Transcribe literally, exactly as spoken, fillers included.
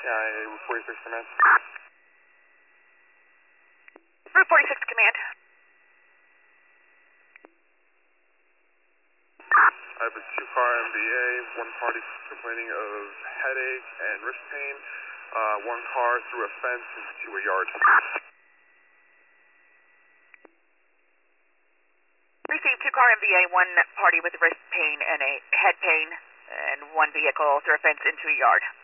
Yeah, Route forty-six Command. Route forty-six Command. I have a two-car M V A, one party complaining of headache and wrist pain. Uh, one car through a fence into a yard. Received two-car M V A, one party with wrist pain and a head pain, and one vehicle through a fence into a yard.